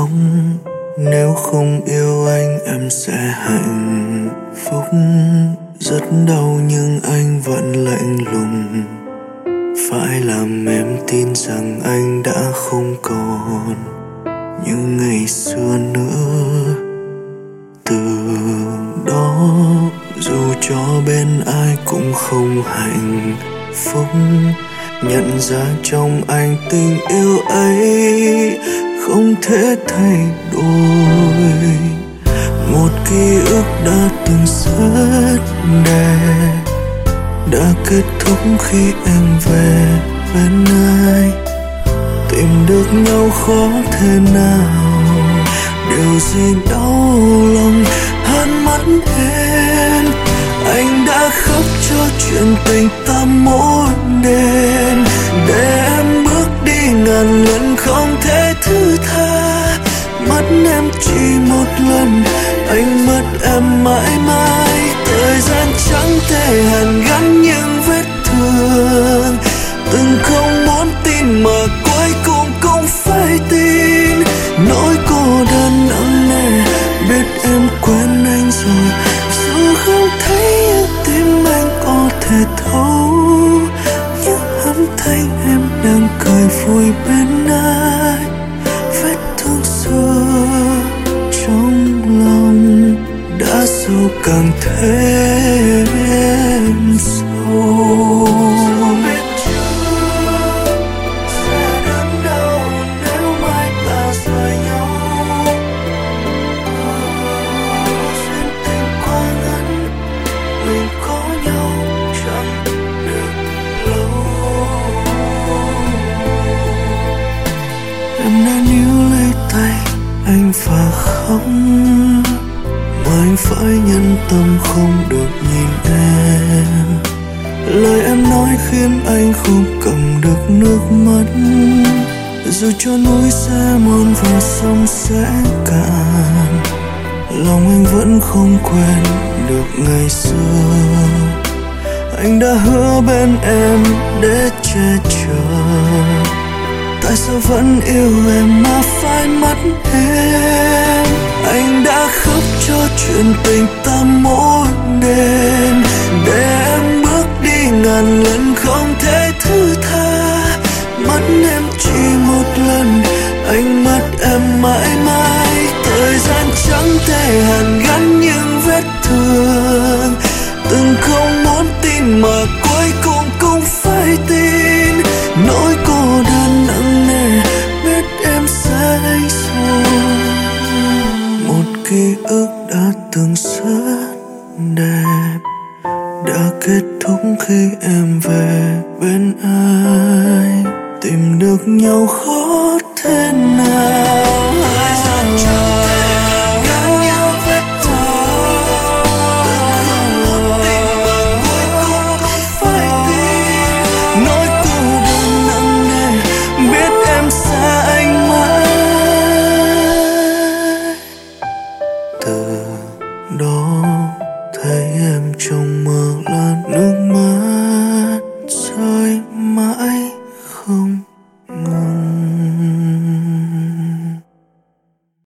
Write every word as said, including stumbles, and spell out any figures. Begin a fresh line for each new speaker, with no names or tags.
sống. Nếu không yêu anh em sẽ hạnh phúc. Rất đau nhưng anh vẫn lạnh lùng. Phải làm em tin rằng anh đã không còn như ngày xưa nữa. Từ đó dù cho bên ai cũng không hạnh phúc. Nhận ra trong anh tình yêu ấy không thể thay đổi. Một ký ức đã từng rất đẹp đã kết thúc khi em về bên ai. Tìm được nhau khó thế nào, điều gì đau lòng hơn mất em. Anh đã khóc cho chuyện tình ta mỗi đêm, để em bước đi ngàn lần không thể thứ tha. Mất em chỉ một lần, anh mất em mãi mãi. Thời gian chẳng thể hàn gắn những vết thương. Từng không muốn tin mà cuối cùng cũng phải tin. Nỗi cô đơn nặng nề, biết em quên anh rồi. Dù không thấy nhưng tim anh có thể thấu. Những âm thanh em đang cười vui bên ai. Vết thương xưa trong lòng đã sâu càng thêm sâu. Em đã níu lấy tay anh và khóc, mà anh phải nhân tâm không được nhìn em. Lời em nói khiến anh không cầm được nước mắt. Dù cho núi sẽ muôn và sông sẽ cạn, lòng anh vẫn không quên được ngày xưa. Anh đã hứa bên em để che chở. Tại sao vẫn yêu em mà phải mất em. Anh đã khóc cho chuyện tình ta mỗi đêm, để em bước đi ngàn lần không thể thứ tha. Mất em chỉ một lần, anh mất em mãi mãi. Thời gian chẳng thể hàn gắn những vết thương. Từng không muốn tin mà cuối cùng cũng phải tin. Nỗi cô đơn nặng nề, biết em sai rồi. Một ký ức đã từng rất đẹp đã kết thúc khi em về bên ai. Tìm được nhau khó thế nào,